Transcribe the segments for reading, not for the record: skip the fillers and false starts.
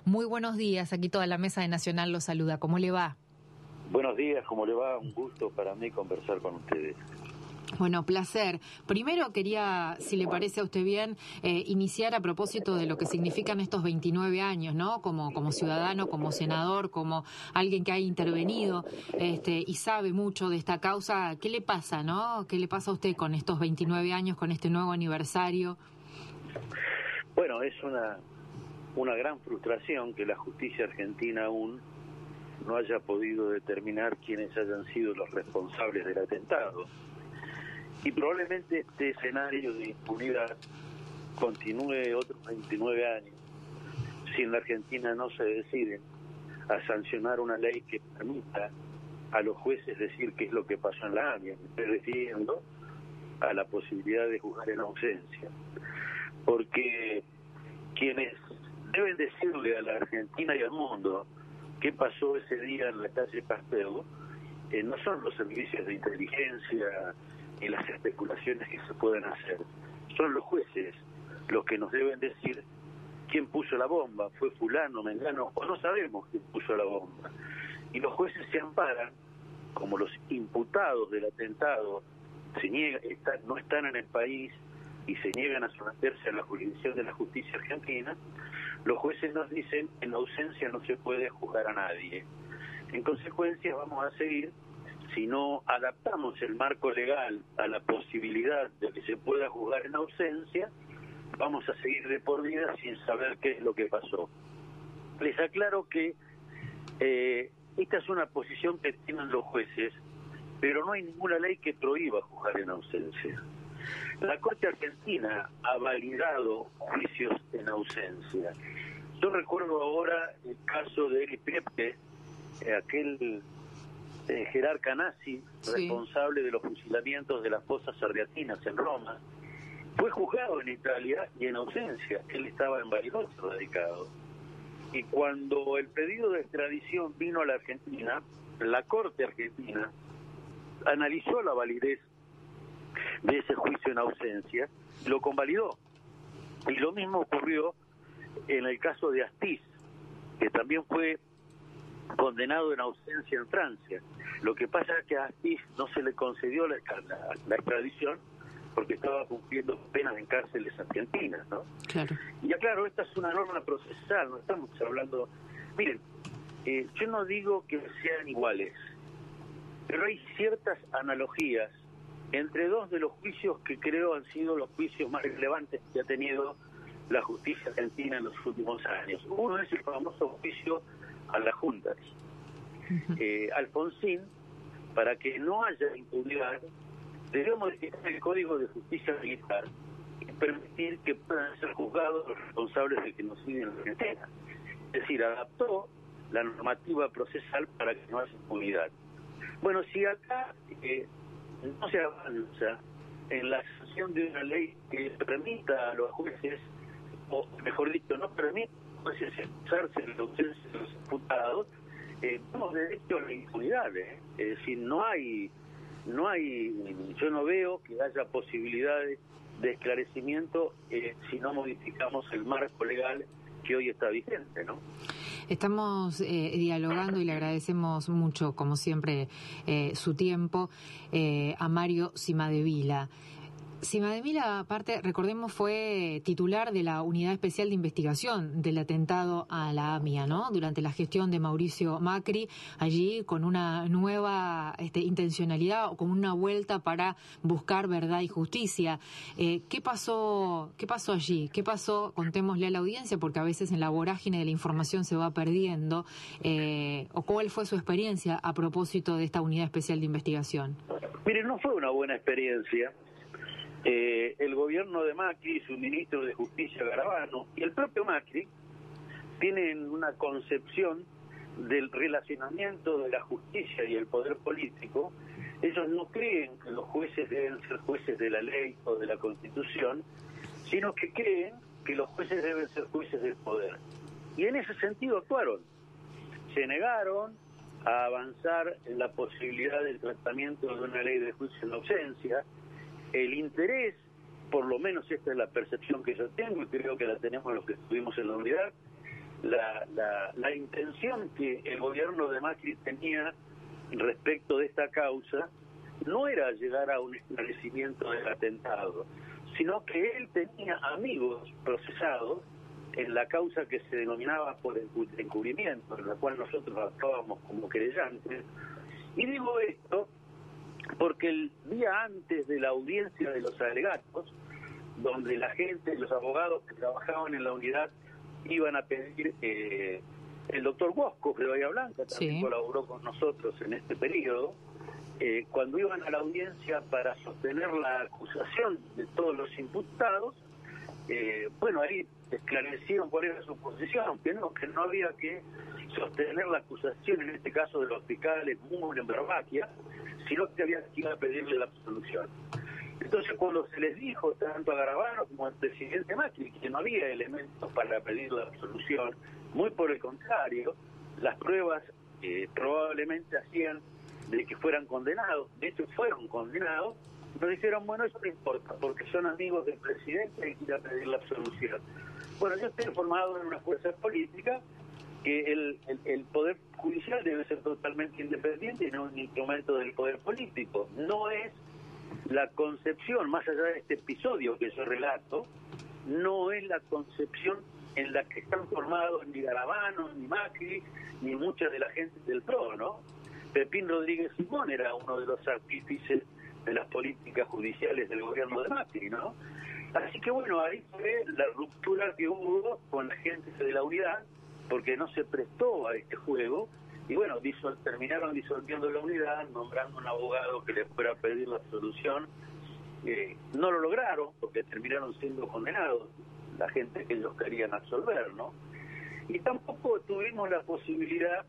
Muy buenos días, aquí toda la mesa de Nacional lo saluda. ¿Cómo le va? Buenos días, ¿cómo le va? Un gusto para mí conversar con ustedes. Bueno, placer. Primero quería, si le parece a usted bien, iniciar a propósito de lo que significan estos 29 años, ¿no? Como ciudadano, como senador, como alguien que ha intervenido y sabe mucho de esta causa. ¿Qué le pasa, no? ¿Qué le pasa a usted con estos 29 años, con este nuevo aniversario? Bueno, es una gran frustración que la justicia argentina aún no haya podido determinar quiénes hayan sido los responsables del atentado. Y probablemente este escenario de impunidad continúe otros 29 años si en la Argentina no se decide a sancionar una ley que permita a los jueces decir qué es lo que pasó en la AMIA, refiriendo a la posibilidad de juzgar en ausencia. Porque quienes deben decirle a la Argentina y al mundo qué pasó ese día en la calle Pasteur no son los servicios de inteligencia y las especulaciones que se pueden hacer. Son los jueces los que nos deben decir quién puso la bomba, fue fulano, mengano, o no sabemos quién puso la bomba. Y los jueces se amparan, como los imputados del atentado no están en el país y se niegan a someterse a la jurisdicción de la justicia argentina, los jueces nos dicen en ausencia no se puede juzgar a nadie. En consecuencia vamos a seguir, si no adaptamos el marco legal a la posibilidad de que se pueda juzgar en ausencia, vamos a seguir de por vida sin saber qué es lo que pasó. Les aclaro que esta es una posición que tienen los jueces, pero no hay ninguna ley que prohíba juzgar en ausencia. La Corte Argentina ha validado juicios en ausencia. Yo recuerdo ahora el caso de Eli Pepe, aquel Gerard Canassi, sí, responsable de los fusilamientos de las fosas ardeatinas en Roma, fue juzgado en Italia y en ausencia. Él estaba en Bariloche radicado. Y cuando el pedido de extradición vino a la Argentina, la Corte Argentina analizó la validez de ese juicio en ausencia y lo convalidó. Y lo mismo ocurrió en el caso de Astiz, que también fue condenado en ausencia en Francia. Lo que pasa es que a Astiz no se le concedió la extradición porque estaba cumpliendo penas en cárceles argentinas, ¿no? Claro. Y claro, esta es una norma procesal, no estamos hablando... Miren, yo no digo que sean iguales, pero hay ciertas analogías entre dos de los juicios que creo han sido los juicios más relevantes que ha tenido la justicia argentina en los últimos años. Uno es el famoso juicio a las juntas. Alfonsín, para que no haya impunidad, debió modificar el Código de Justicia Militar y permitir que puedan ser juzgados los responsables del genocidio en la Argentina. Es decir, adaptó la normativa procesal para que no haya impunidad. Bueno, si acá no se avanza en la sanción de una ley que permita a los jueces, o mejor dicho, no permite a los jueces excusarse en la ausencia de los imputados, tenemos derecho a la impunidad. Es decir, no hay, yo no veo que haya posibilidades de esclarecimiento si no modificamos el marco legal que hoy está vigente, ¿no? Estamos dialogando y le agradecemos mucho, como siempre, su tiempo a Mario Cimadevila. Cimadevila, aparte, recordemos, fue titular de la Unidad Especial de Investigación del atentado a la AMIA, ¿no? Durante la gestión de Mauricio Macri, allí con una nueva intencionalidad o con una vuelta para buscar verdad y justicia. ¿Qué pasó allí? ¿Qué pasó? Contémosle a la audiencia, porque a veces en la vorágine de la información se va perdiendo. ¿O cuál fue su experiencia a propósito de esta Unidad Especial de Investigación? Mire, no fue una buena experiencia. El gobierno de Macri, su ministro de Justicia Garabano y el propio Macri tienen una concepción del relacionamiento de la justicia y el poder político. Ellos no creen que los jueces deben ser jueces de la ley o de la Constitución, sino que creen que los jueces deben ser jueces del poder. Y en ese sentido actuaron. Se negaron a avanzar en la posibilidad del tratamiento de una ley de juicio en ausencia. El interés, por lo menos esta es la percepción que yo tengo y creo que la tenemos los que estuvimos en la unidad, la intención que el gobierno de Macri tenía respecto de esta causa no era llegar a un esclarecimiento del atentado, sino que él tenía amigos procesados en la causa que se denominaba por encubrimiento, en la cual nosotros actuábamos como querellantes. Y digo esto porque el día antes de la audiencia de los alegatos, donde la gente, los abogados que trabajaban en la unidad iban a pedir, el doctor Bosco de Bahía Blanca también colaboró con nosotros en este periodo, cuando iban a la audiencia para sostener la acusación de todos los imputados, bueno, ahí esclarecieron cuál era su posición, que no había que sostener la acusación, en este caso de los fiscales Müller en Berbaquia, sino que había que ir a pedirle la absolución. Entonces, cuando se les dijo tanto a Garabano como al presidente Macri que no había elementos para pedir la absolución, muy por el contrario, las pruebas probablemente hacían de que fueran condenados, de hecho fueron condenados, nos dijeron, bueno, eso no importa, porque son amigos del presidente y hay que ir a pedir la absolución. Bueno, yo estoy formado en una fuerza política que el Poder Judicial debe ser totalmente independiente y no un instrumento del Poder Político. No es la concepción, más allá de este episodio que yo relato, no es la concepción en la que están formados ni Garabano, ni Macri, ni mucha de la gente del PRO, ¿no? Pepín Rodríguez Simón era uno de los artífices de las políticas judiciales del gobierno de Macri, ¿no? Así que bueno, ahí fue la ruptura que hubo con la gente de la unidad, porque no se prestó a este juego, y bueno, terminaron disolviendo la unidad, nombrando un abogado que les fuera a pedir la absolución. No lo lograron, porque terminaron siendo condenados la gente que ellos querían absolver, ¿no? Y tampoco tuvimos la posibilidad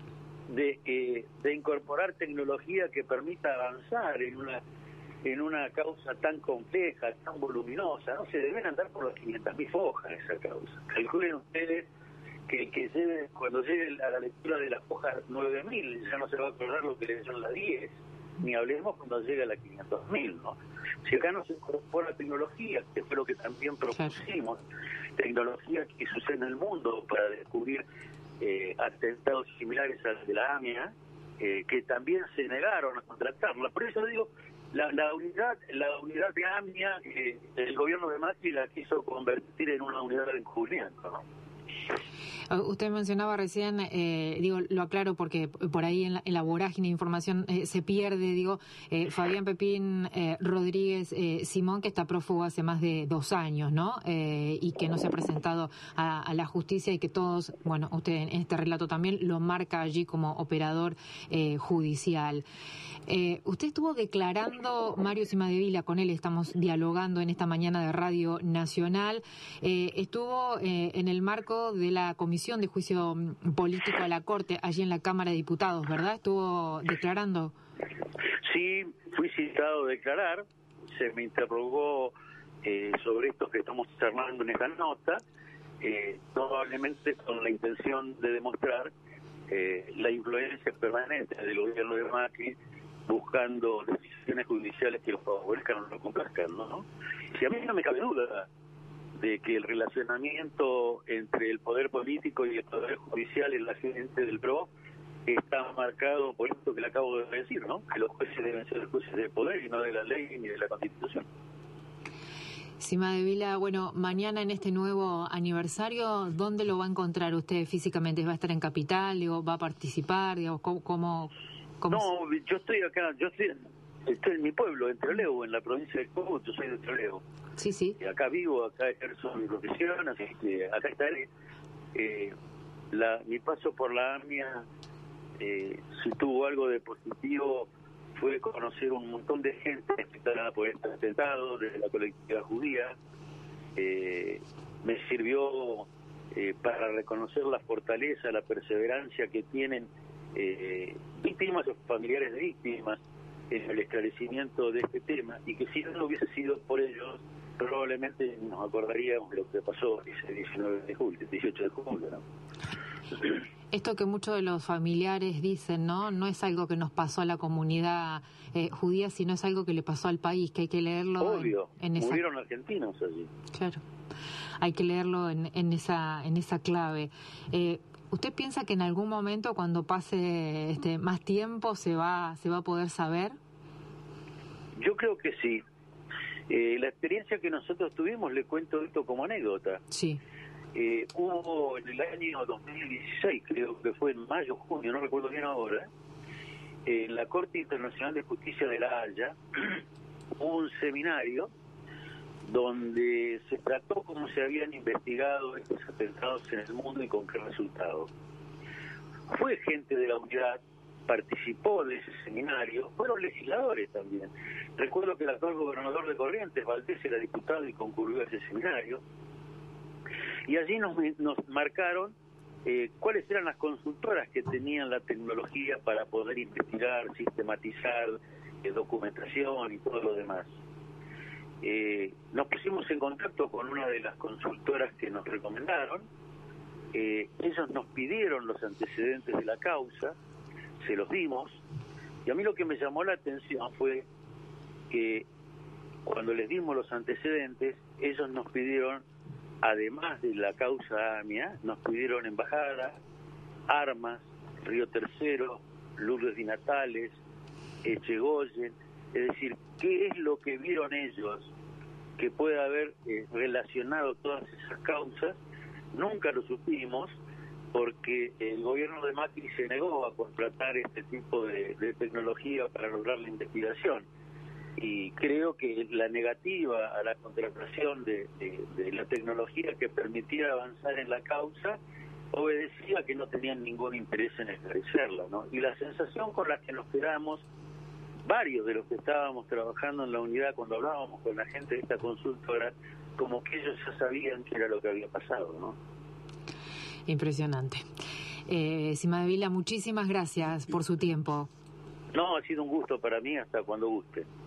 de incorporar tecnología que permita avanzar en una causa tan compleja, tan voluminosa. No se deben andar por las 500.000 hojas esa causa. Calculen ustedes que cuando llegue a la lectura de las hojas 9.000 ya no se va a acordar lo que le dieron las 10, ni hablemos cuando llegue a las 500.000, ¿no? Si acá no se incorpora tecnología, que fue lo que también propusimos, tecnología que sucede en el mundo para descubrir atentados similares al de la AMIA, que también se negaron a contratarla. Por eso digo, la unidad de AMIA, el gobierno de Macri la quiso convertir en una unidad de encubrimiento, ¿no? Usted mencionaba recién, lo aclaro porque por ahí en la vorágine de información se pierde, Fabián Pepín Rodríguez Simón, que está prófugo hace más de 2 años, ¿no? Y que no se ha presentado a la justicia y que todos, bueno, usted en este relato también lo marca allí como operador judicial. Usted estuvo declarando, Mario Cimadevila, con él estamos dialogando en esta mañana de Radio Nacional, estuvo en el marco de la Comisión de Juicio Político a la Corte, allí en la Cámara de Diputados, ¿verdad? ¿Estuvo declarando? Sí, fui citado a declarar, se me interrogó sobre esto que estamos charlando en esta nota, probablemente con la intención de demostrar la influencia permanente del gobierno de Macri buscando decisiones judiciales que lo favorezcan o lo complazcan, ¿no? Si a mí no me cabe duda de que el relacionamiento entre el poder político y el poder judicial en la gente del PRO está marcado por esto que le acabo de decir, ¿no? Que los jueces deben ser jueces del poder y no de la ley ni de la Constitución. Cimadevila, bueno, mañana en este nuevo aniversario, ¿dónde lo va a encontrar usted físicamente? ¿Va a estar en Capital? ¿Va a participar? ¿Cómo? No, yo estoy acá, estoy en mi pueblo, en Trelew, en la provincia de Chubut, yo soy de Trelew. Sí. Y acá vivo, acá ejerzo mi profesión, así que acá estaré. Mi paso por la AMIA, si tuvo algo de positivo, fue conocer un montón de gente afectada por este atentado, desde la colectividad judía. Me sirvió para reconocer la fortaleza, la perseverancia que tienen víctimas o familiares de víctimas en el esclarecimiento de este tema, y que si no hubiese sido por ellos, probablemente nos acordaríamos de lo que pasó ese 18 de julio, ¿no? Esto que muchos de los familiares dicen, no es algo que nos pasó a la comunidad judía, sino es algo que le pasó al país, que hay que leerlo. Obvio, murieron argentinos allí. Claro. hay que leerlo en esa clave. ¿Usted piensa que en algún momento, cuando pase más tiempo, se va a poder saber? Yo creo que sí. La experiencia que nosotros tuvimos, le cuento esto como anécdota. Sí. Hubo en el año 2016, creo que fue en mayo, junio, no recuerdo bien ahora, en la Corte Internacional de Justicia de La Haya, hubo un seminario donde se trató cómo se habían investigado estos atentados en el mundo y con qué resultado. Fue gente de la unidad, participó de ese seminario, fueron legisladores también. Recuerdo que el actual gobernador de Corrientes, Valdés, era diputado y concurrió a ese seminario. Y allí nos marcaron cuáles eran las consultoras que tenían la tecnología para poder investigar, sistematizar, documentación y todo lo demás. Nos pusimos en contacto con una de las consultoras que nos recomendaron. Ellos nos pidieron los antecedentes de la causa, se los dimos, y a mí lo que me llamó la atención fue que cuando les dimos los antecedentes, ellos nos pidieron, además de la causa AMIA, nos pidieron embajadas, armas, Río Tercero, Lourdes Di Natales, Echegoyen. Es decir, ¿qué es lo que vieron ellos que puede haber relacionado todas esas causas? Nunca lo supimos, porque el gobierno de Macri se negó a contratar este tipo de tecnología para lograr la investigación. Y creo que la negativa a la contratación de la tecnología que permitiera avanzar en la causa obedecía que no tenían ningún interés en esclarecerla, ¿no? Y la sensación con la que nos quedamos, varios de los que estábamos trabajando en la unidad, cuando hablábamos con la gente de esta consultora, como que ellos ya sabían qué era lo que había pasado, ¿no? Impresionante. Cimadevila, muchísimas gracias por su tiempo. No, ha sido un gusto para mí, hasta cuando guste.